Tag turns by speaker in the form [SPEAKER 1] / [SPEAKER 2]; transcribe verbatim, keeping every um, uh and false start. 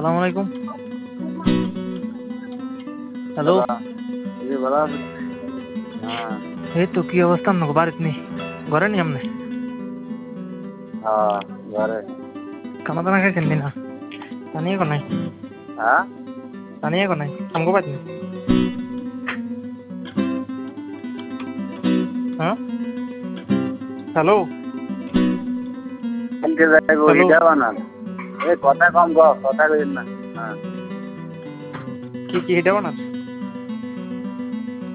[SPEAKER 1] সালাম আলাইকুম। হ্যালো।
[SPEAKER 2] জি ভালো আছেন? হ্যাঁ
[SPEAKER 1] এই তো কি অবস্থা আপনাকে বাড়িতে নেই ঘরে নি আপনি?
[SPEAKER 2] হ্যাঁ ঘরে।
[SPEAKER 1] খানা দানা খাইছেন নি না? পানি এখন নাই,
[SPEAKER 2] হ্যাঁ
[SPEAKER 1] পানি এখন নাই আমগো বাড়িতে নেই। হ্যাঁ হ্যালো
[SPEAKER 2] কালকে যাইবো
[SPEAKER 1] হ্যালো
[SPEAKER 2] ইটা বানান। এই কথা কম গ কথা কইন না। হ্যাঁ
[SPEAKER 1] কি কি এটা বানান?